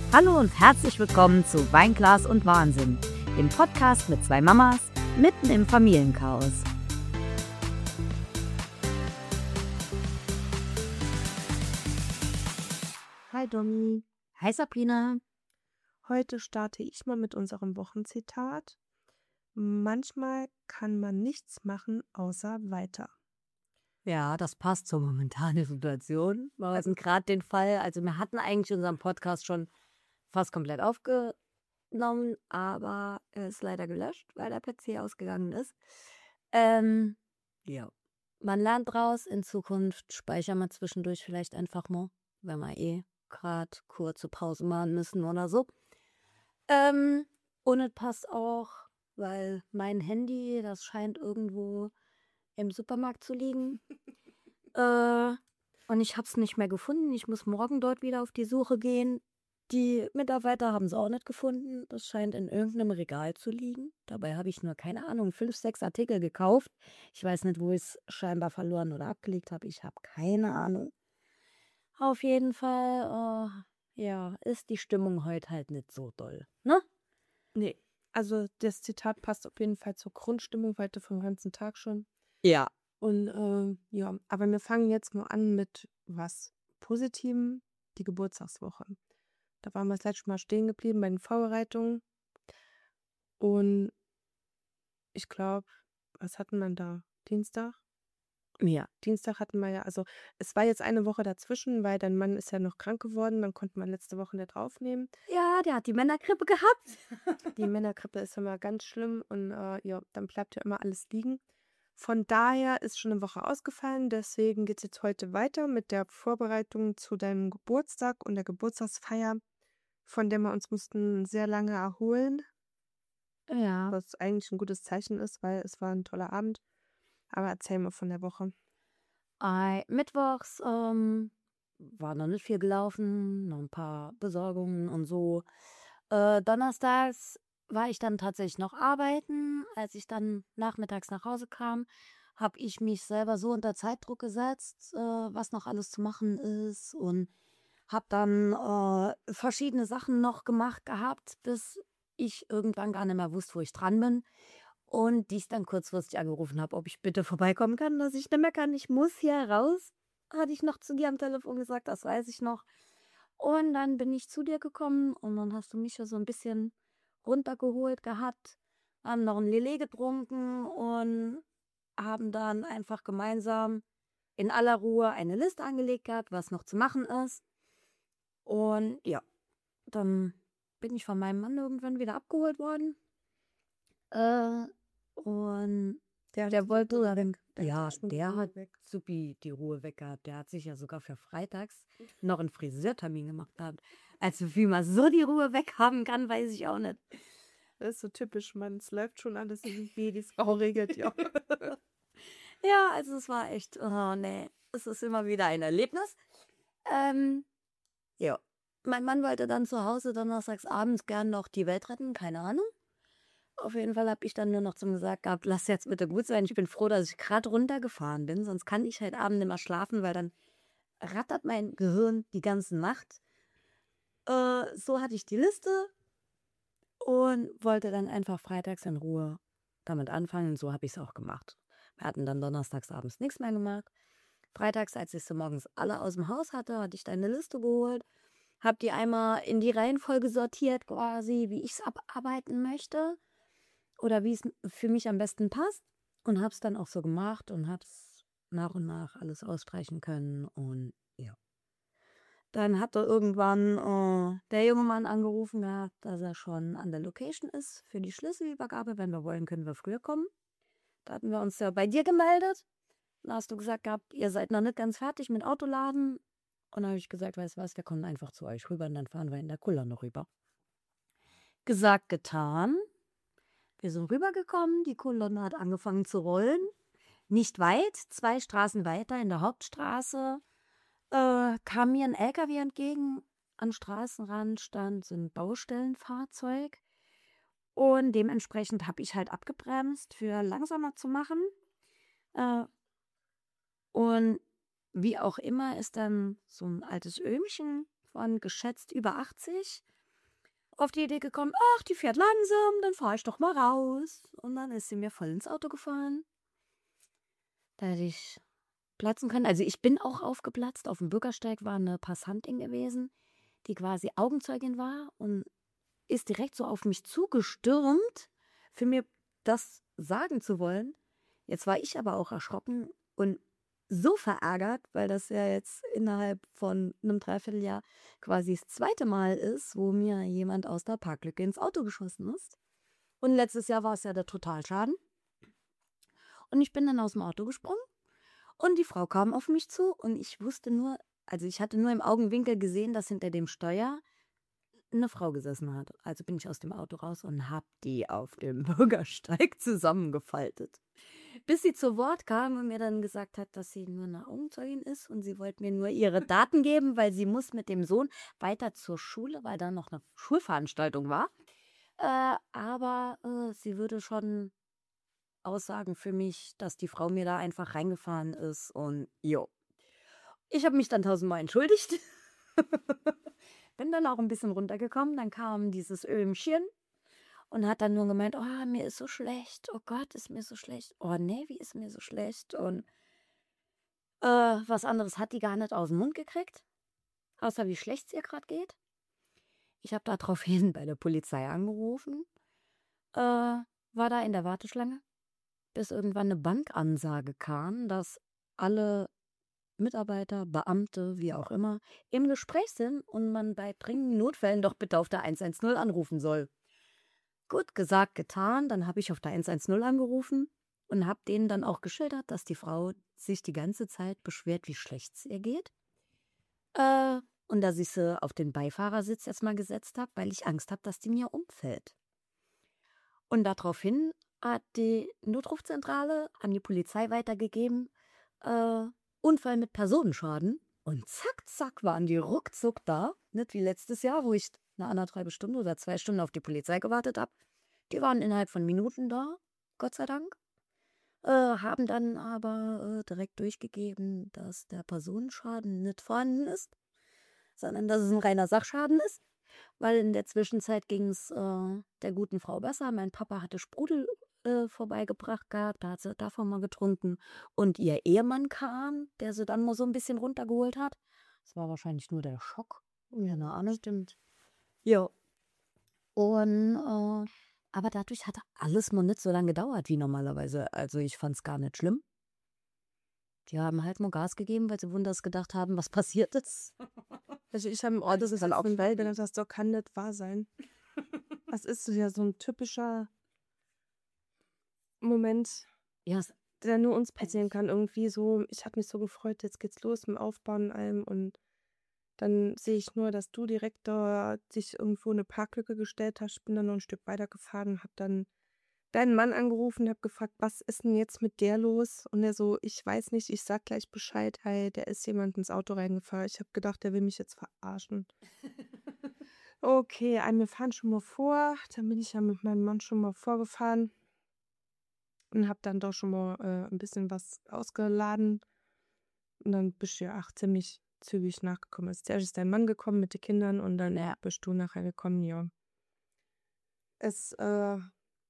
Hallo und herzlich willkommen zu Weinglas und Wahnsinn, dem Podcast mit zwei Mamas mitten im Familienchaos. Hi Domi, Hi Sabrina. heute starte ich mal mit unserem Wochenzitat. Manchmal kann man nichts machen, außer weiter. Ja, das passt zur momentanen Situation. Wir hatten gerade den Fall, also wir hatten eigentlich unseren Podcast schon fast komplett aufgenommen, aber er ist leider gelöscht, weil der PC ausgegangen ist. Ja, man lernt draus, in Zukunft speichern wir zwischendurch vielleicht einfach mal, wenn wir gerade kurze Pause machen müssen oder so. Und es passt auch, weil mein Handy, das scheint irgendwo im Supermarkt zu liegen. Und ich habe es nicht mehr gefunden. Ich muss morgen dort wieder auf die Suche gehen. Die Mitarbeiter haben es auch nicht gefunden. Das scheint in irgendeinem Regal zu liegen. Dabei habe ich nur, keine Ahnung, 5, 6 Artikel gekauft. Ich weiß nicht, wo ich es scheinbar verloren oder abgelegt habe. Ich habe keine Ahnung. Auf jeden Fall, ja, ist die Stimmung heute halt nicht so doll, ne? Nee, also das Zitat passt auf jeden Fall zur Grundstimmung heute vom ganzen Tag schon. Ja. Und ja, aber wir fangen jetzt mal an mit was Positivem, die Geburtstagswoche. Da waren wir das letzte Mal stehen geblieben bei den Vorbereitungen. Und ich glaube, was hatten wir da? Dienstag? Ja. Dienstag hatten wir ja, also es war jetzt eine Woche dazwischen, weil dein Mann ist ja noch krank geworden, dann konnte man letzte Woche nicht aufnehmen. Ja, der hat die Männergrippe gehabt. Die Männergrippe ist immer ganz schlimm und ja, dann bleibt ja immer alles liegen. Von daher ist schon eine Woche ausgefallen, deswegen geht es jetzt heute weiter mit der Vorbereitung zu deinem Geburtstag und der Geburtstagsfeier, von der wir uns mussten sehr lange erholen, Ja. was eigentlich ein gutes Zeichen ist, weil es war ein toller Abend. Aber erzähl mal von der Woche. Mittwochs war noch nicht viel gelaufen, noch ein paar Besorgungen und so. Donnerstags war ich dann tatsächlich noch arbeiten. Als ich dann nachmittags nach Hause kam, habe ich mich selber so unter Zeitdruck gesetzt, was noch alles zu machen ist, und habe dann verschiedene Sachen noch gemacht gehabt, bis ich irgendwann gar nicht mehr wusste, wo ich dran bin. Und die ich dann kurzfristig angerufen habe, ob ich bitte vorbeikommen kann, dass ich nicht mehr kann. Ich muss hier raus, hatte ich noch zu dir am Telefon gesagt, das weiß ich noch. Und dann bin ich zu dir gekommen und dann hast du mich ja so ein bisschen runtergeholt gehabt, haben noch ein Lillet getrunken und haben dann einfach gemeinsam in aller Ruhe eine Liste angelegt gehabt, was noch zu machen ist. Und ja, dann bin ich von meinem Mann irgendwann wieder abgeholt worden. Und der wollte dann, ja, der hat supi die Ruhe weg gehabt. Der hat sich ja sogar für freitags noch einen Friseurtermin gemacht gehabt. Also wie man so die Ruhe weg haben kann, weiß ich auch nicht. Das ist so typisch, man, es läuft schon alles irgendwie, die Frau regelt ja. Ja, also es war echt, oh nee, es ist immer wieder ein Erlebnis. Ja, mein Mann wollte dann zu Hause donnerstags abends gern noch die Welt retten, keine Ahnung. Auf jeden Fall habe ich dann nur noch zum gesagt gehabt, lass jetzt bitte gut sein. Ich bin froh, dass ich gerade runtergefahren bin, sonst kann ich heute Abend nicht mehr schlafen, weil dann rattert mein Gehirn die ganze Nacht. So hatte ich die Liste und wollte dann einfach freitags in Ruhe damit anfangen. So habe ich es auch gemacht. Wir hatten dann donnerstags abends nichts mehr gemacht. Freitags, als ich sie morgens alle aus dem Haus hatte, hatte ich dann eine Liste geholt, habe die einmal in die Reihenfolge sortiert, quasi, wie ich es abarbeiten möchte oder wie es für mich am besten passt, und habe es dann auch so gemacht und habe es nach und nach alles ausstreichen können. Und ja, dann hat er irgendwann der junge Mann angerufen gehabt, dass er schon an der Location ist für die Schlüsselübergabe. Wenn wir wollen, können wir früher kommen. Da hatten wir uns ja bei dir gemeldet. Da hast du gesagt gehabt, ihr seid noch nicht ganz fertig mit Autoladen. Und dann habe ich gesagt, weißt du was, wir kommen einfach zu euch rüber und dann fahren wir in der Kuller noch rüber. Gesagt, getan. Wir sind rübergekommen, die Kolonne hat angefangen zu rollen. Nicht weit, 2 Straßen weiter in der Hauptstraße kam mir ein LKW entgegen. Am Straßenrand stand so ein Baustellenfahrzeug. Und dementsprechend habe ich halt abgebremst, für langsamer zu machen. Äh, und wie auch immer ist dann so ein altes Öhmchen von geschätzt über 80 auf die Idee gekommen, ach, die fährt langsam, dann fahre ich doch mal raus. Und dann ist sie mir voll ins Auto gefahren. Da hätte ich platzen können. Also ich bin auch aufgeplatzt. Auf dem Bürgersteig war eine Passantin gewesen, die quasi Augenzeugin war und ist direkt so auf mich zugestürmt, für mir das sagen zu wollen. Jetzt war ich aber auch erschrocken und so verärgert, weil das ja jetzt innerhalb von einem Dreivierteljahr quasi das zweite Mal ist, wo mir jemand aus der Parklücke ins Auto geschossen ist. Und letztes Jahr war es ja der Totalschaden. Und ich bin dann aus dem Auto gesprungen und die Frau kam auf mich zu und ich wusste nur, also ich hatte nur im Augenwinkel gesehen, dass hinter dem Steuer eine Frau gesessen hat. Also bin ich aus dem Auto raus und hab die auf dem Bürgersteig zusammengefaltet. Bis sie zu Wort kam und mir dann gesagt hat, dass sie nur eine Augenzeugin ist und sie wollte mir nur ihre Daten geben, weil sie muss mit dem Sohn weiter zur Schule, weil da noch eine Schulveranstaltung war. Aber sie würde schon aussagen für mich, dass die Frau mir da einfach reingefahren ist und jo. Ich habe mich dann tausendmal entschuldigt. Bin dann auch ein bisschen runtergekommen. Dann kam dieses Öhmchen und hat dann nur gemeint, oh, mir ist so schlecht. Oh Gott, ist mir so schlecht. Oh nee, wie ist mir so schlecht? Und was anderes hat die gar nicht aus dem Mund gekriegt, außer wie schlecht es ihr gerade geht. Ich habe daraufhin bei der Polizei angerufen, war da in der Warteschlange, bis irgendwann eine Bankansage kam, dass alle Mitarbeiter, Beamte, wie auch immer, im Gespräch sind und man bei dringenden Notfällen doch bitte auf der 110 anrufen soll. Gut, gesagt, getan. Dann habe ich auf der 110 angerufen und habe denen dann auch geschildert, dass die Frau sich die ganze Zeit beschwert, wie schlecht es ihr geht. Und dass ich sie auf den Beifahrersitz erstmal gesetzt habe, weil ich Angst habe, dass die mir umfällt. Und daraufhin hat die Notrufzentrale an die Polizei weitergegeben, Unfall mit Personenschaden. Und zack, zack, waren die ruckzuck da. Nicht wie letztes Jahr, wo ich eine 1,5 Stunden oder 2 Stunden auf die Polizei gewartet habe. Die waren innerhalb von Minuten da, Gott sei Dank. Haben dann aber direkt durchgegeben, dass der Personenschaden nicht vorhanden ist, sondern dass es ein reiner Sachschaden ist. Weil in der Zwischenzeit ging es der guten Frau besser. Mein Papa hatte Sprudel vorbeigebracht gehabt, da hat sie davon mal getrunken. Und ihr Ehemann kam, der sie dann mal so ein bisschen runtergeholt hat. Das war wahrscheinlich nur der Schock. Keine Ahnung. Stimmt. Ja. Und aber dadurch hat alles noch nicht so lange gedauert wie normalerweise. Also ich fand es gar nicht schlimm. Die haben halt nur Gas gegeben, weil sie wunders gedacht haben, was passiert ist. Also ich habe im Ort Das ist dann auch weil gedacht, das doch kann nicht wahr sein. Das ist ja so ein typischer Moment, Ja, der nur uns passieren kann. Irgendwie so, ich habe mich so gefreut, jetzt geht's los mit dem Aufbauen und allem. Und dann sehe ich nur, dass du direkt da dich irgendwo in eine Parklücke gestellt hast. Ich bin dann noch ein Stück weitergefahren, habe dann deinen Mann angerufen, habe gefragt, was ist denn jetzt mit der los? Und er so, ich weiß nicht, ich sag gleich Bescheid, hey, der ist jemand ins Auto reingefahren. Ich habe gedacht, der will mich jetzt verarschen. Okay, wir fahren schon mal vor. Dann bin ich ja mit meinem Mann schon mal vorgefahren und habe dann doch schon mal ein bisschen was ausgeladen. Und dann bist du ja auch ziemlich zügig nachgekommen. Zuerst ist dein Mann gekommen mit den Kindern und dann Ja. bist du nachher gekommen, ja. Ja.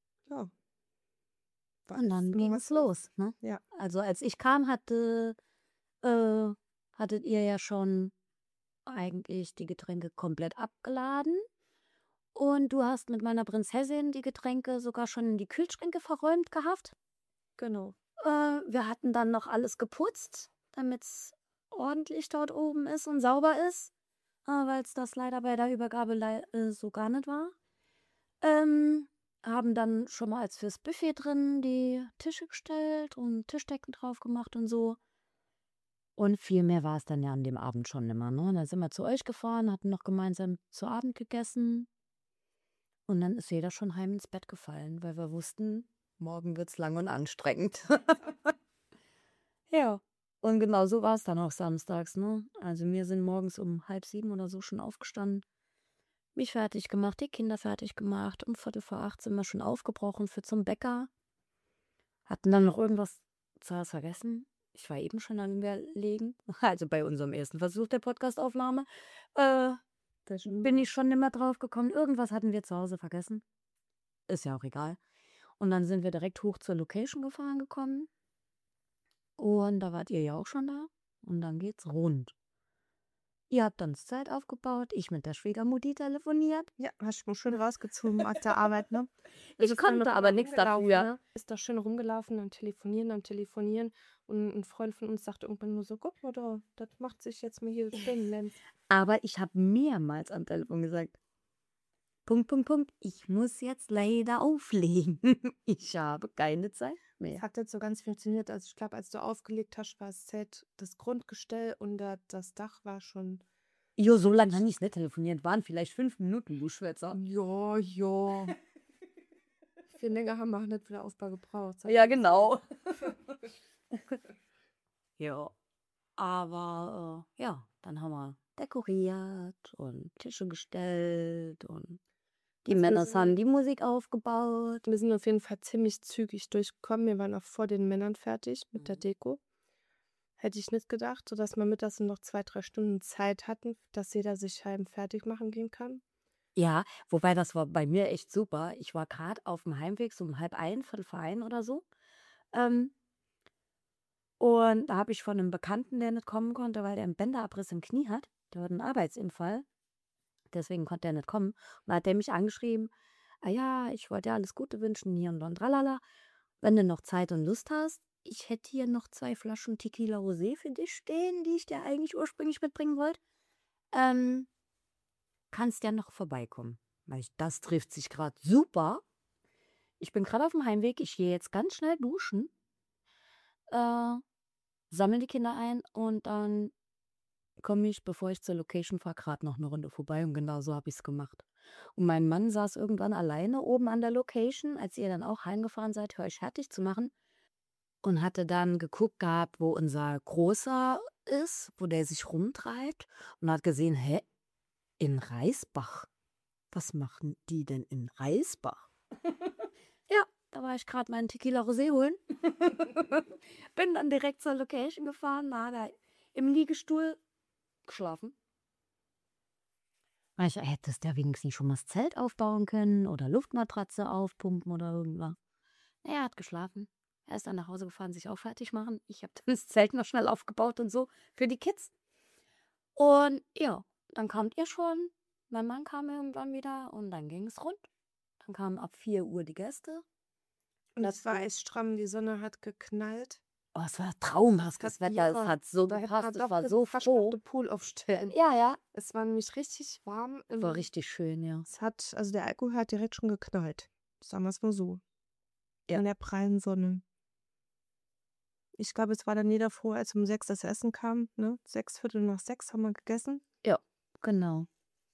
Und dann ging es los. Ne? Ja. Also als ich kam, hattet ihr ja schon eigentlich die Getränke komplett abgeladen. Und du hast mit meiner Prinzessin die Getränke sogar schon in die Kühlschränke verräumt gehabt. Genau. Wir hatten dann noch alles geputzt, damit es ordentlich dort oben ist und sauber ist, weil es das leider bei der Übergabe so gar nicht war. Haben dann schon mal als fürs Buffet drin die Tische gestellt und Tischdecken drauf gemacht und so. Und viel mehr war es dann ja an dem Abend schon nimmer. Ne? Dann sind wir zu euch gefahren, hatten noch gemeinsam zu Abend gegessen. Und dann ist jeder schon heim ins Bett gefallen, weil wir wussten, morgen wird's lang und anstrengend. Ja. Und genau so war es dann auch samstags, ne? Also wir sind morgens um 6:30 oder so schon aufgestanden, mich fertig gemacht, die Kinder fertig gemacht. Um 7:45 sind wir schon aufgebrochen für zum Bäcker. Hatten dann noch irgendwas zuerst vergessen. Ich war eben schon am Überlegen, also bei unserem ersten Versuch der Podcastaufnahme. bin ich schon nimmer drauf gekommen. Irgendwas hatten wir zu Hause vergessen. Ist ja auch egal. Und dann sind wir direkt hoch zur Location gekommen. Und da wart ihr ja auch schon da. Und dann geht's rund. Ihr habt dann das Zelt aufgebaut, ich mit der Schwiegermutti telefoniert. Ja, hast du schön rausgezogen aus der Arbeit, ne? Ich konnte aber nichts dafür. Ne? Ist da schön rumgelaufen, am Telefonieren. Und ein Freund von uns sagte irgendwann nur so, guck mal da, das macht sich jetzt mal hier schön. Aber ich habe mehrmals am Telefon gesagt, Punkt, ich muss jetzt leider auflegen. Ich habe keine Zeit Es mehr. hat jetzt so ganz funktioniert. Also ich glaube, als du aufgelegt hast, war das Zelt das Grundgestell und das Dach war schon... Jo, so lange habe ich es nicht telefoniert. Waren vielleicht 5 Minuten, du Schwätzer. Ja. Viel länger haben wir auch nicht für den Aufbau gebraucht. Ja, genau. Ja, aber ja, dann haben wir dekoriert und Tische gestellt und die Also wir Männer sind- haben die Musik aufgebaut. Wir sind auf jeden Fall ziemlich zügig durchgekommen. Wir waren auch vor den Männern fertig mit der Deko. Hätte ich nicht gedacht, sodass wir mittags noch 2-3 Stunden Zeit hatten, dass jeder sich heim fertig machen gehen kann. Ja, wobei das war bei mir echt super. Ich war gerade auf dem Heimweg, so um 12:30, 12:45 oder so. Und da habe ich von einem Bekannten, der nicht kommen konnte, weil der einen Bänderabriss im Knie hat. Der hat einen Arbeitsunfall. Deswegen konnte er nicht kommen. Und da hat der mich angeschrieben, ja, ich wollte dir alles Gute wünschen, hier und da und tralala. Wenn du noch Zeit und Lust hast, ich hätte hier noch 2 Flaschen Tequila Rosé für dich stehen, die ich dir eigentlich ursprünglich mitbringen wollte. Kannst ja noch vorbeikommen. Das trifft sich gerade super. Ich bin gerade auf dem Heimweg, ich gehe jetzt ganz schnell duschen, sammle die Kinder ein und dann komme ich, bevor ich zur Location fahre, gerade noch eine Runde vorbei und genau so habe ich es gemacht. Und mein Mann saß irgendwann alleine oben an der Location, als ihr dann auch heimgefahren seid, für euch fertig zu machen und hatte dann geguckt gehabt, wo unser Großer ist, wo der sich rumtreibt und hat gesehen, in Reisbach. Was machen die denn in Reisbach? Ja, da war ich gerade meinen Tequila Rosé holen. Bin dann direkt zur Location gefahren, da hat er im Liegestuhl geschlafen. Ich hättest ja wenigstens schon mal das Zelt aufbauen können oder Luftmatratze aufpumpen oder irgendwas. Er hat geschlafen. Er ist dann nach Hause gefahren, sich auch fertig machen. Ich habe dann das Zelt noch schnell aufgebaut und so für die Kids. Und ja, dann kamt ihr schon. Mein Mann kam irgendwann wieder und dann ging es rund. Dann kamen ab 4 Uhr die Gäste. Und es war echt stramm, die Sonne hat geknallt. Oh, es war traumhaft, das Wetter, es hat so Da gepasst, hätte ich man war doch so fast froh. den Pool aufstellen. Ja. Es war nämlich richtig warm. War richtig schön, ja. Also der Alkohol hat direkt schon geknallt. Sagen wir es mal so. Ja. In der prallen Sonne. Ich glaube, es war dann jeder froh, als um 6 das Essen kam. Ne? 6, 5:45 haben wir gegessen. Ja, genau.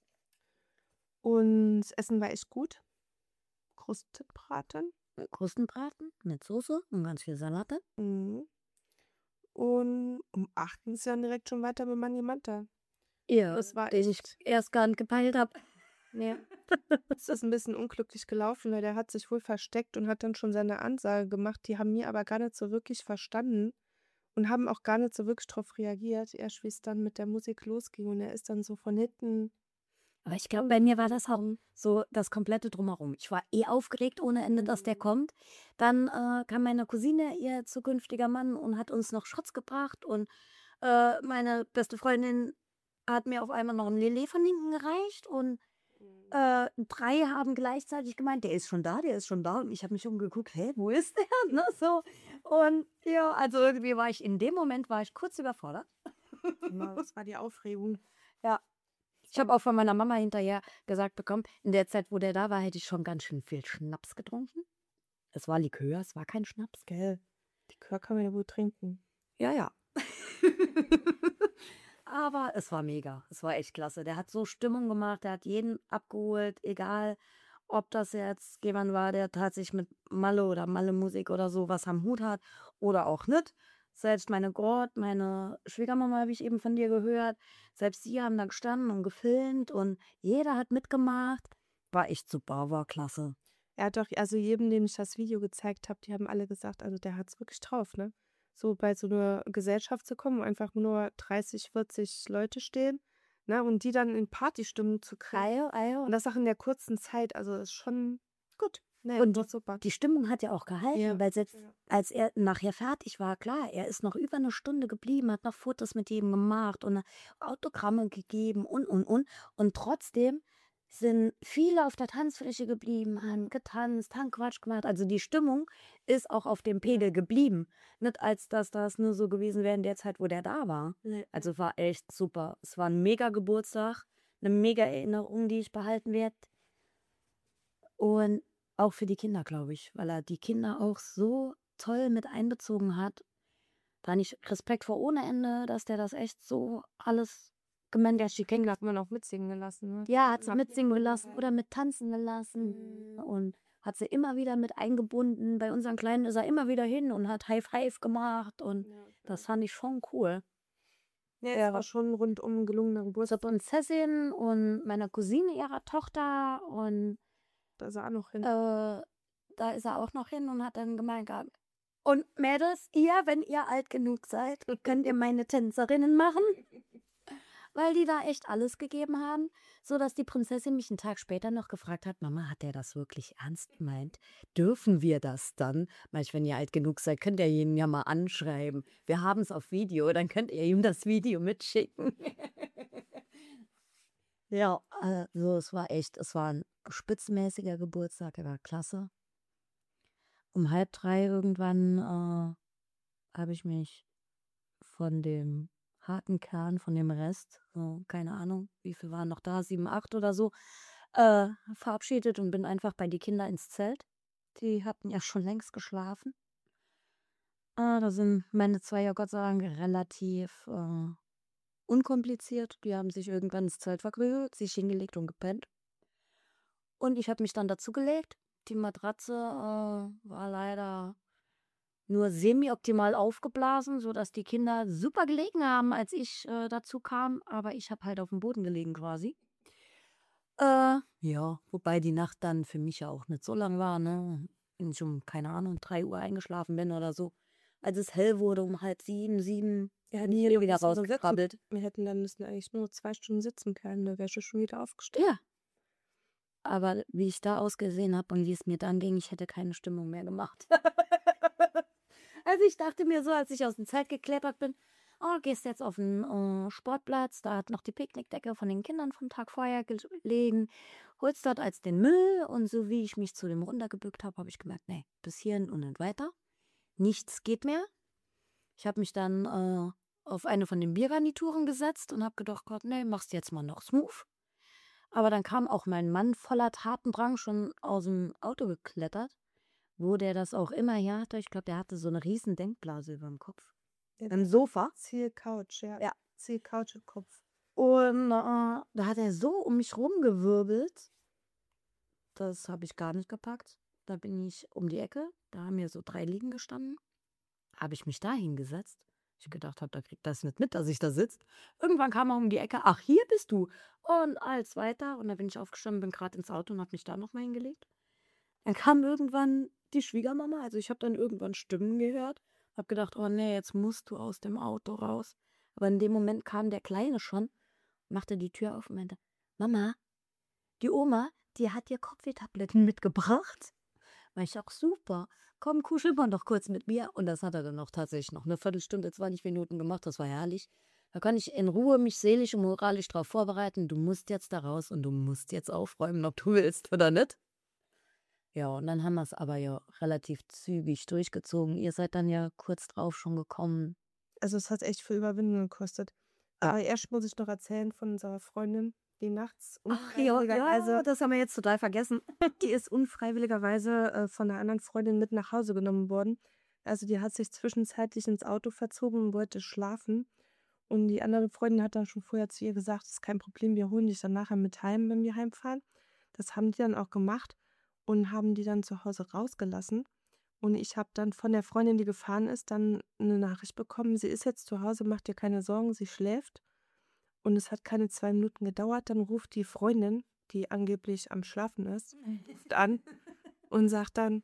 Und das Essen war echt gut. Krustenbraten. Krustenbraten mit Soße und ganz viel Salate. Mhm. Und um 8 ging es dann direkt schon weiter mit Manni Manta. Ja, Das war den ich erst gar nicht gepeilt habe. Ja. Es ist ein bisschen unglücklich gelaufen, weil der hat sich wohl versteckt und hat dann schon seine Ansage gemacht. Die haben mir aber gar nicht so wirklich verstanden und haben auch gar nicht so wirklich drauf reagiert. Erst wie es dann mit der Musik losging und er ist dann so von hinten. Aber ich glaube, bei mir war das auch so das komplette Drumherum. Ich war aufgeregt ohne Ende, dass der kommt. Dann kam meine Cousine, ihr zukünftiger Mann, und hat uns noch Shots gebracht. Und meine beste Freundin hat mir auf einmal noch ein Lillet von hinten gereicht. Und 3 haben gleichzeitig gemeint, der ist schon da, der ist schon da. Und ich habe mich umgeguckt, wo ist der? Ne, so. Und ja, also irgendwie war ich in dem Moment kurz überfordert. Das war die Aufregung. Ja. Ich habe auch von meiner Mama hinterher gesagt bekommen, in der Zeit, wo der da war, hätte ich schon ganz schön viel Schnaps getrunken. Es war Likör, es war kein Schnaps. Gell. Likör kann man ja wohl trinken. Ja. Aber es war mega. Es war echt klasse. Der hat so Stimmung gemacht, der hat jeden abgeholt, egal ob das jetzt jemand war, der tatsächlich mit Malle oder Malle-Musik oder so was am Hut hat oder auch nicht. Selbst meine Schwiegermama habe ich eben von dir gehört. Selbst die haben da gestanden und gefilmt und jeder hat mitgemacht. War echt super, war klasse. Er hat doch, also jedem, dem ich das Video gezeigt habe, die haben alle gesagt, also der hat es wirklich drauf, ne? So bei so einer Gesellschaft zu kommen, wo einfach nur 30, 40 Leute stehen, ne? Und die dann in Partystimmung zu kriegen. Eier. Und das auch in der kurzen Zeit. Also ist schon gut. Nee, Und war super. die Stimmung hat ja auch gehalten, Ja. weil selbst Ja. als er nachher fertig war, klar, er ist noch über eine Stunde geblieben, hat noch Fotos mit jedem gemacht und Autogramme gegeben und. Und trotzdem sind viele auf der Tanzfläche geblieben, haben getanzt, haben Quatsch gemacht. Also die Stimmung ist auch auf dem Pegel geblieben. Nicht als dass das nur so gewesen wäre in der Zeit, wo der da war. Nee. Also war echt super. Es war ein mega Geburtstag, eine mega Erinnerung, die ich behalten werde. Und auch für die Kinder, glaube ich, weil er die Kinder auch so toll mit einbezogen hat. Da habe ich Respekt vor ohne Ende, dass der das echt so alles gemanagt. Die Kinder Hat man auch mitsingen gelassen, ne? ja, hat sie mitsingen gelassen oder mit tanzen gelassen und hat sie immer wieder mit eingebunden. Bei unseren Kleinen ist er immer wieder hin und hat High Five gemacht und das fand ich schon cool. Ja, es war schon rundum ein gelungener Zur Geburtstag. Prinzessin und meiner Cousine, ihrer Tochter und Da ist er auch noch hin. da ist er auch noch hin und hat dann gemeint gehabt, und Mädels, wenn ihr alt genug seid, könnt ihr meine Tänzerinnen machen. Weil die da echt alles gegeben haben, sodass die Prinzessin mich einen Tag später noch gefragt hat, Mama, hat der das wirklich ernst gemeint? Dürfen wir das dann? Wenn ihr alt genug seid, könnt ihr ihn ja mal anschreiben. Wir haben es auf Video, dann könnt ihr ihm das Video mitschicken. Ja, also es war ein spitzmäßiger Geburtstag, er war klasse. Um 2:30 irgendwann habe ich mich von dem harten Kern, von dem Rest, so, keine Ahnung, wie viel waren noch da, 7, 8 oder so, verabschiedet und bin einfach bei die Kinder ins Zelt. Die hatten ja schon längst geschlafen. Da sind meine 2 ja Gott sei Dank relativ unkompliziert. Die haben sich irgendwann ins Zelt verkrügelt, sich hingelegt und gepennt. Und ich habe mich dann dazugelegt. Die Matratze war leider nur semi-optimal aufgeblasen, sodass die Kinder super gelegen haben, als ich dazu kam. Aber ich habe halt auf dem Boden gelegen quasi. Ja, wobei die Nacht dann für mich ja auch nicht so lang war, ne? Wenn ich um, keine Ahnung, 3 Uhr eingeschlafen bin oder so. Als es hell wurde, um 6:30, 7, Ja, nie wir wieder mussten so sitzen. rausgekrabbelt. Wir hätten dann müssen eigentlich nur 2 Stunden sitzen können, da wärst du schon wieder aufgestanden. Ja. Aber wie ich da ausgesehen habe und wie es mir dann ging, ich hätte keine Stimmung mehr gemacht. Also ich dachte mir so, als ich aus dem Zelt geklettert bin, oh, gehst jetzt auf den Sportplatz, da hat noch die Picknickdecke von den Kindern vom Tag vorher gelegen, holst dort als den Müll und so wie ich mich zu dem runtergebückt habe, habe ich gemerkt, nee, bis hierhin und nicht weiter. Nichts geht mehr. Ich habe mich dann auf eine von den Biergarnituren gesetzt und habe gedacht, Gott, nee, machst jetzt mal noch smooth. Aber dann kam auch mein Mann voller Tatendrang schon aus dem Auto geklettert, wo der das auch immer her hatte. Ich glaube, der hatte so eine riesen Denkblase über dem Kopf. Ja, Im Sofa. Zielcouch, ja. Ja. Zielcouch im Kopf. Und da hat er so um mich rumgewirbelt. Das habe ich gar nicht gepackt. Da bin ich um die Ecke. Da haben mir so 3 Liegen gestanden. Habe ich mich da hingesetzt. Ich gedacht habe, da kriegt das nicht mit, dass ich da sitze. Irgendwann kam er um die Ecke. Ach, hier bist du. Und als weiter. Und dann bin ich aufgestanden, bin gerade ins Auto und habe mich da nochmal hingelegt. Dann kam irgendwann die Schwiegermama. Also ich habe dann irgendwann Stimmen gehört. Habe gedacht, oh nee, jetzt musst du aus dem Auto raus. Aber in dem Moment kam der Kleine schon, machte die Tür auf und meinte, Mama, die Oma, die hat dir Kopfwehtabletten mitgebracht. War ich auch super. Komm, kuschel mal doch kurz mit mir. Und das hat er dann noch tatsächlich noch eine Viertelstunde, 20 Minuten gemacht. Das war herrlich. Da kann ich in Ruhe mich seelisch und moralisch darauf vorbereiten. Du musst jetzt da raus und du musst jetzt aufräumen, ob du willst oder nicht. Ja, und dann haben wir es aber ja relativ zügig durchgezogen. Ihr seid dann ja kurz drauf schon gekommen. Also es hat echt viel Überwindung gekostet. Aber erst muss ich noch erzählen von unserer Freundin, die nachts unfreiwilligerweise, das haben wir jetzt total vergessen. die ist unfreiwilligerweise von einer anderen Freundin mit nach Hause genommen worden. Also die hat sich zwischenzeitlich ins Auto verzogen und wollte schlafen. Und die andere Freundin hat dann schon vorher zu ihr gesagt, das ist kein Problem, wir holen dich dann nachher mit heim, wenn wir heimfahren. Das haben die dann auch gemacht und haben die dann zu Hause rausgelassen. Und ich habe dann von der Freundin, die gefahren ist, dann eine Nachricht bekommen, sie ist jetzt zu Hause, macht dir keine Sorgen, sie schläft. Und es hat keine 2 Minuten gedauert, dann ruft die Freundin, die angeblich am Schlafen ist, ruft an und sagt dann,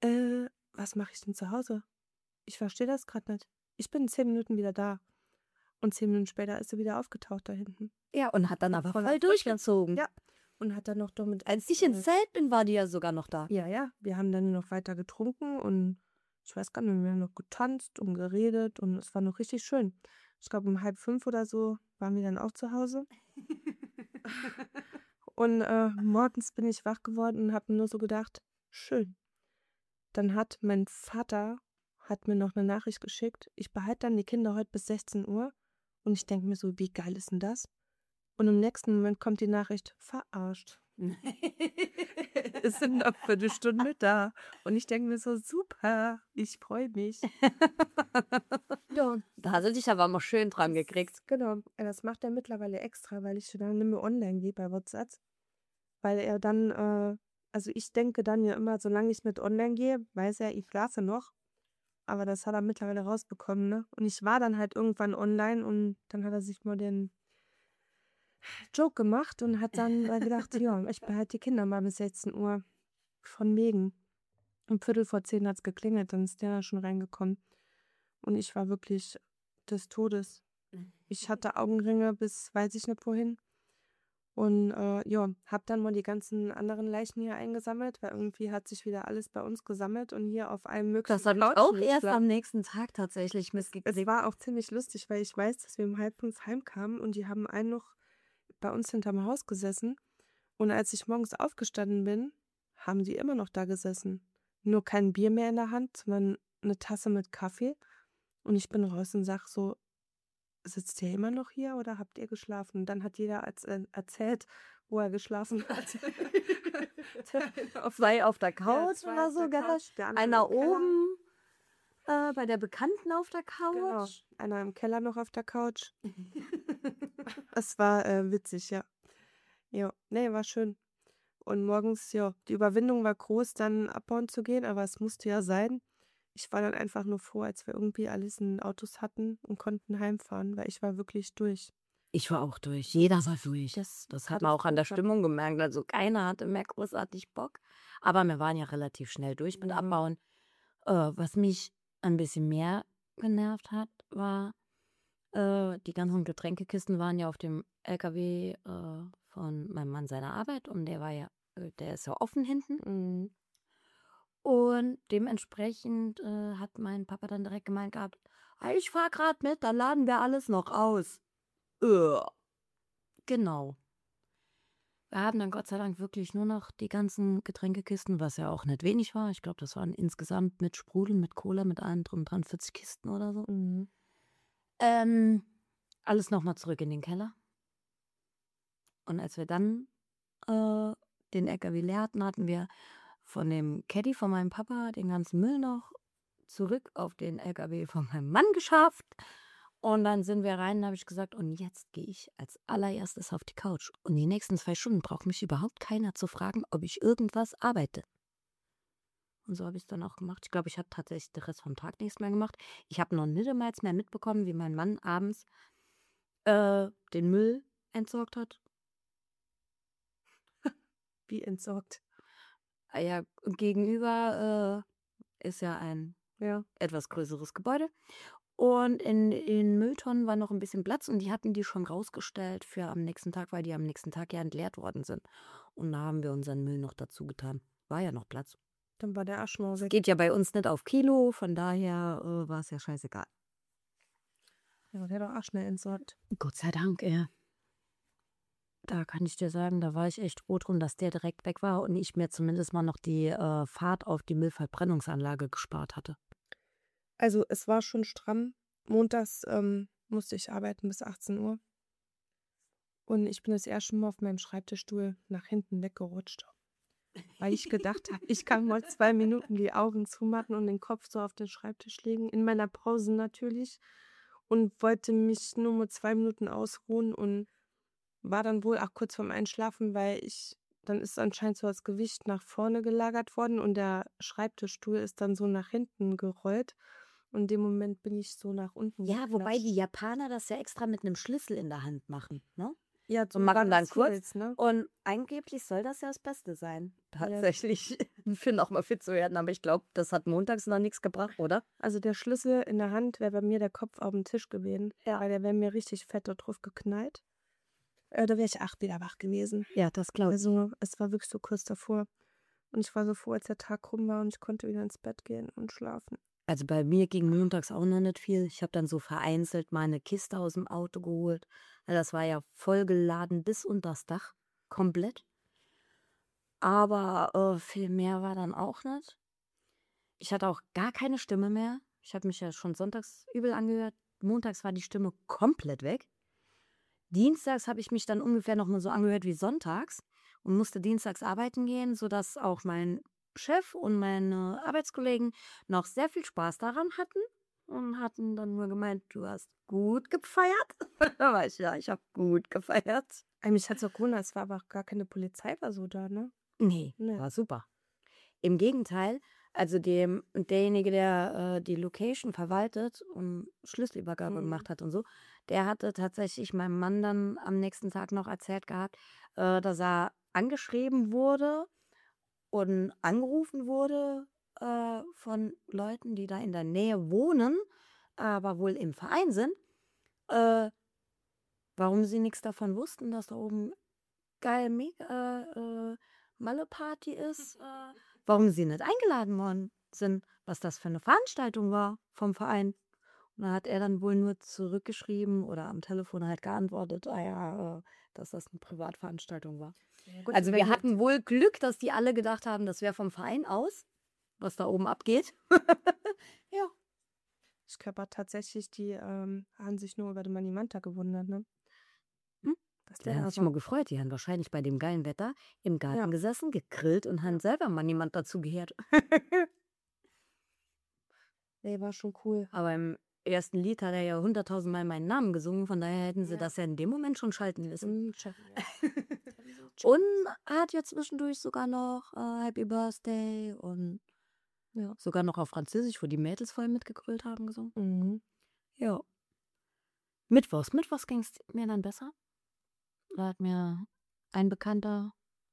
was mache ich denn zu Hause? Ich verstehe das gerade nicht. Ich bin in 10 Minuten wieder da. Und 10 Minuten später ist sie wieder aufgetaucht da hinten. Ja, und hat dann aber Voller voll Frische. durchgezogen. Ja. Und hat dann noch doch mit. Als ich ins Zelt bin, war die ja sogar noch da. Ja. Wir haben dann noch weiter getrunken und ich weiß gar nicht, wir haben noch getanzt und geredet und es war noch richtig schön. Ich glaube, um 4:30 oder so waren wir dann auch zu Hause. Und morgens bin ich wach geworden und habe mir nur so gedacht, schön. Dann hat mein Vater mir noch eine Nachricht geschickt. Ich behalte dann die Kinder heute bis 16 Uhr. Und ich denke mir so, wie geil ist denn das? Und im nächsten Moment kommt die Nachricht, verarscht. Es sind noch eine Viertelstunde da. Und ich denke mir so, super, ich freue mich. Ja, da hast du dich aber mal schön dran gekriegt. Genau, das macht er mittlerweile extra, weil ich dann nicht mehr online gehe bei WhatsApp. Weil er dann, also ich denke dann ja immer, solange ich mit online gehe, weiß er, ich schlafe noch. Aber das hat er mittlerweile rausbekommen, ne? Und ich war dann halt irgendwann online und dann hat er sich mal den Joke gemacht und hat dann gedacht, ja, ich behalte die Kinder mal bis 16 Uhr. Von wegen. Um 9:15 hat es geklingelt, dann ist der da schon reingekommen. Und ich war wirklich des Todes. Ich hatte Augenringe bis weiß ich nicht wohin. Und hab dann mal die ganzen anderen Leichen hier eingesammelt, weil irgendwie hat sich wieder alles bei uns gesammelt und hier auf einem möglichen Das habe ich Couch auch liegt erst la- am nächsten Tag tatsächlich Es mitgekriegt. war auch ziemlich lustig, weil ich weiß, dass wir um 4:30 heimkamen und die haben einen noch bei uns hinterm Haus gesessen. Und als ich morgens aufgestanden bin, haben die immer noch da gesessen. Nur kein Bier mehr in der Hand, sondern eine Tasse mit Kaffee. Und ich bin raus und sag so, sitzt ihr immer noch hier oder habt ihr geschlafen? Und dann hat jeder erzählt, wo er geschlafen hat. Zwei auf der Ja, Couch zwei oder auf so, der gell? Couch, der andere Einer im Keller. oben bei der Bekannten auf der Genau, Couch. einer im Keller noch auf der Couch. Es war witzig, ja. Ja, nee, war schön. Und morgens, ja, die Überwindung war groß, dann abbauen zu gehen, aber es musste ja sein. Ich war dann einfach nur froh, als wir irgendwie alles in Autos hatten und konnten heimfahren, weil ich war wirklich durch. Ich war auch durch. Jeder war durch. Das hat man auch an der Katastrophe. Stimmung gemerkt. Also keiner hatte mehr großartig Bock. Aber wir waren ja relativ schnell durch mit Ja. Abbauen. Was mich ein bisschen mehr genervt hat, war, die ganzen Getränkekisten waren ja auf dem LKW von meinem Mann seiner Arbeit und der ist ja offen hinten. Mhm. Und dementsprechend hat mein Papa dann direkt gemeint gehabt, ich fahr grad mit, dann laden wir alles noch aus. Genau. Wir haben dann Gott sei Dank wirklich nur noch die ganzen Getränkekisten, was ja auch nicht wenig war. Ich glaube, das waren insgesamt mit Sprudel, mit Cola, mit allem drum dran 40 Kisten oder so. Mhm. Alles nochmal zurück in den Keller. Und als wir dann den LKW leer hatten, hatten wir von dem Caddy von meinem Papa den ganzen Müll noch zurück auf den LKW von meinem Mann geschafft. Und dann sind wir rein und habe ich gesagt, und jetzt gehe ich als allererstes auf die Couch. Und die nächsten 2 Stunden braucht mich überhaupt keiner zu fragen, ob ich irgendwas arbeite. Und so habe ich es dann auch gemacht. Ich glaube, ich habe tatsächlich den Rest vom Tag nichts mehr gemacht. Ich habe noch niemals mehr mitbekommen, wie mein Mann abends den Müll entsorgt hat. Wie entsorgt. Ja, gegenüber ist ja ein etwas größeres Gebäude. Und in Mülltonnen war noch ein bisschen Platz und die hatten die schon rausgestellt für am nächsten Tag, weil die am nächsten Tag ja entleert worden sind. Und da haben wir unseren Müll noch dazu getan. War ja noch Platz. Dann war der Aschmau Es weg. geht ja bei uns nicht auf Kilo, von daher war es ja scheißegal. Ja, der hat doch auch schnell entsorgt. Gott sei Dank, Da kann ich dir sagen, da war ich echt froh drum, dass der direkt weg war und ich mir zumindest mal noch die Fahrt auf die Müllverbrennungsanlage gespart hatte. Also es war schon stramm. Montags musste ich arbeiten bis 18 Uhr. Und ich bin das erste Mal auf meinem Schreibtischstuhl nach hinten weggerutscht. Weil ich gedacht habe, ich kann mal 2 Minuten die Augen zumachen und den Kopf so auf den Schreibtisch legen. In meiner Pause natürlich. Und wollte mich nur mal 2 Minuten ausruhen und war dann wohl auch kurz vorm Einschlafen, weil dann ist anscheinend so das Gewicht nach vorne gelagert worden und der Schreibtischstuhl ist dann so nach hinten gerollt. Und in dem Moment bin ich so nach unten Ja, wobei geklatscht. die Japaner das ja extra mit einem Schlüssel in der Hand machen, ne? Ja, und machen dann kurz. Ziels, ne? Und angeblich soll das ja das Beste sein. Ja. Tatsächlich für nochmal fit zu werden. Aber ich glaube, das hat montags noch nichts gebracht, oder? Also der Schlüssel in der Hand wäre bei mir der Kopf auf dem Tisch gewesen. Ja. Weil der wäre mir richtig fett da drauf geknallt. Da wäre ich 8 wieder wach gewesen. Ja, das glaube ich. Also es war wirklich so kurz davor. Und ich war so froh, als der Tag rum war und ich konnte wieder ins Bett gehen und schlafen. Also bei mir ging montags auch noch nicht viel. Ich habe dann so vereinzelt meine Kiste aus dem Auto geholt. Das war ja vollgeladen bis unter das Dach. Komplett. Aber viel mehr war dann auch nicht. Ich hatte auch gar keine Stimme mehr. Ich habe mich ja schon sonntags übel angehört. Montags war die Stimme komplett weg. Dienstags habe ich mich dann ungefähr noch mal so angehört wie sonntags und musste dienstags arbeiten gehen, sodass auch mein Chef und meine Arbeitskollegen noch sehr viel Spaß daran hatten und hatten dann nur gemeint, du hast gut gefeiert. Da war ich, ja, ich habe gut gefeiert. Mich hat es auch gewundert, es war aber auch gar keine Polizei oder so da, ne? Nee, Nee. war super. Im Gegenteil, also derjenige, der die Location verwaltet und Schlüsselübergabe gemacht hat und so, der hatte tatsächlich meinem Mann dann am nächsten Tag noch erzählt gehabt, dass er angeschrieben wurde und angerufen wurde von Leuten, die da in der Nähe wohnen, aber wohl im Verein sind, warum sie nichts davon wussten, dass da oben geil Malle-Party ist, warum sie nicht eingeladen worden sind, was das für eine Veranstaltung war vom Verein. Und da hat er dann wohl nur zurückgeschrieben oder am Telefon halt geantwortet, dass das eine Privatveranstaltung war. Ja, gut, Also wir hatten wohl Glück, dass die alle gedacht haben, das wäre vom Verein aus, was da oben abgeht. Ja. Ich glaube tatsächlich, die haben sich nur über den Manimanta gewundert, ne? Das der hat sich mal gefreut. Die haben wahrscheinlich bei dem geilen Wetter im Garten Ja. gesessen, gegrillt und haben selber mal niemand dazu gehört. Nee, war schon cool. Aber im ersten Lied hat er ja 100.000 Mal meinen Namen gesungen, von daher hätten sie das ja in dem Moment schon schalten müssen. Und er hat ja zwischendurch sogar noch Happy Birthday und ja, sogar noch auf Französisch, wo die Mädels voll mitgegrölt haben, gesungen. Mhm. Ja. Mittwochs ging es mir dann besser. Da hat mir ein Bekannter,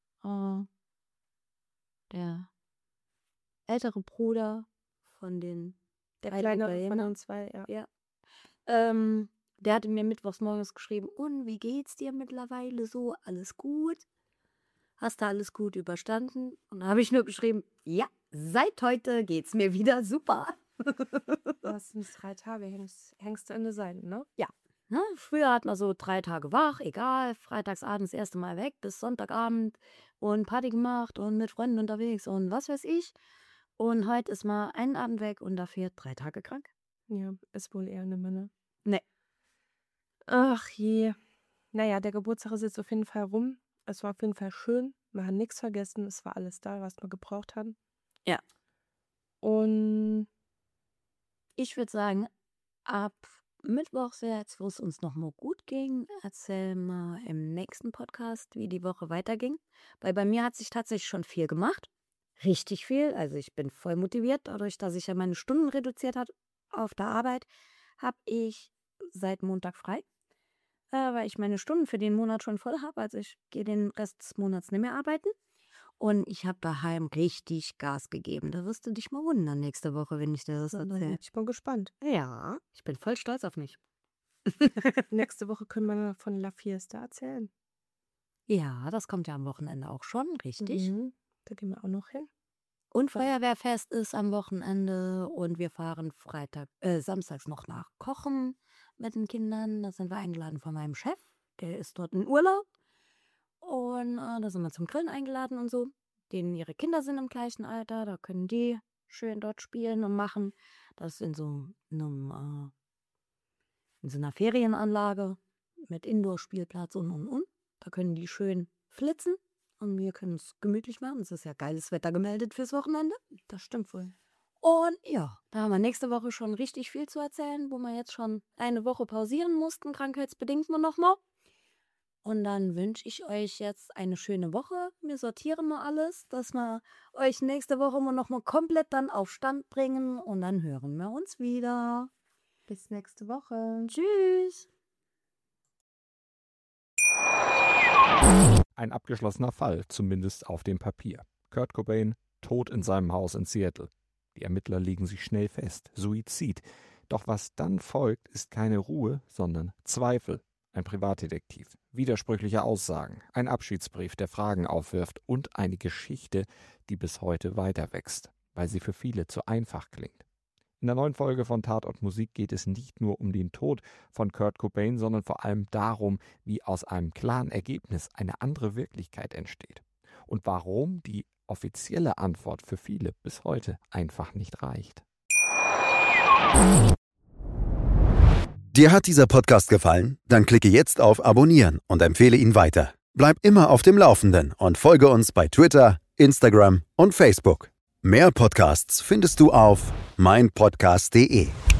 der ältere Bruder von den Der beiden kleine von Italiener, uns zwei, ja. ja, der hatte mir mittwochs morgens geschrieben, und wie geht's dir mittlerweile so? Alles gut? Hast du alles gut überstanden? Und da habe ich nur geschrieben, ja, seit heute geht's mir wieder super. Du hast uns 3 Tage, hängst du in der Seite, ne? Ja. Ne? Früher hat man so 3 Tage wach, egal, freitagsabends das erste Mal weg, bis Sonntagabend und Party gemacht und mit Freunden unterwegs und was weiß ich. Und heute ist mal einen Abend weg und dafür 3 Tage krank. Ja, ist wohl eher nimmer, ne? Nee. Ach je. Naja, der Geburtstag ist jetzt auf jeden Fall rum. Es war auf jeden Fall schön. Wir haben nichts vergessen. Es war alles da, was wir gebraucht haben. Ja. Und ich würde sagen, ab Mittwochs jetzt, wo es uns nochmal gut ging, erzählen wir im nächsten Podcast, wie die Woche weiterging. Weil bei mir hat sich tatsächlich schon viel gemacht. Richtig viel. Also ich bin voll motiviert. Dadurch, dass ich ja meine Stunden reduziert habe auf der Arbeit, habe ich seit Montag frei. Weil ich meine Stunden für den Monat schon voll habe. Also ich gehe den Rest des Monats nicht mehr arbeiten. Und ich habe daheim richtig Gas gegeben. Da wirst du dich mal wundern nächste Woche, wenn ich dir das erzähle. Ich bin gespannt. Ja, ich bin voll stolz auf mich. Nächste Woche können wir von La Fiesta erzählen. Ja, das kommt ja am Wochenende auch schon, richtig. Da gehen wir auch noch hin. Und Feuerwehrfest ist am Wochenende und wir fahren samstags noch nach Kochen mit den Kindern. Da sind wir eingeladen von meinem Chef. Der ist dort in Urlaub. Und da sind wir zum Grillen eingeladen und so. Denen ihre Kinder sind im gleichen Alter. Da können die schön dort spielen und machen. Das ist in so einer Ferienanlage mit Indoor-Spielplatz und. Da können die schön flitzen und wir können es gemütlich machen. Es ist ja geiles Wetter gemeldet fürs Wochenende. Das stimmt wohl. Und ja, da haben wir nächste Woche schon richtig viel zu erzählen, wo wir jetzt schon eine Woche pausieren mussten, krankheitsbedingt nur noch mal. Und dann wünsche ich euch jetzt eine schöne Woche. Wir sortieren mal alles, dass wir euch nächste Woche mal noch mal komplett dann auf Stand bringen. Und dann hören wir uns wieder. Bis nächste Woche. Tschüss. Ein abgeschlossener Fall, zumindest auf dem Papier. Kurt Cobain tot in seinem Haus in Seattle. Die Ermittler legen sich schnell fest. Suizid. Doch was dann folgt, ist keine Ruhe, sondern Zweifel. Ein Privatdetektiv, widersprüchliche Aussagen, ein Abschiedsbrief, der Fragen aufwirft und eine Geschichte, die bis heute weiter wächst, weil sie für viele zu einfach klingt. In der neuen Folge von Tatort Musik geht es nicht nur um den Tod von Kurt Cobain, sondern vor allem darum, wie aus einem klaren Ergebnis eine andere Wirklichkeit entsteht und warum die offizielle Antwort für viele bis heute einfach nicht reicht. Dir hat dieser Podcast gefallen? Dann klicke jetzt auf Abonnieren und empfehle ihn weiter. Bleib immer auf dem Laufenden und folge uns bei Twitter, Instagram und Facebook. Mehr Podcasts findest du auf meinpodcast.de.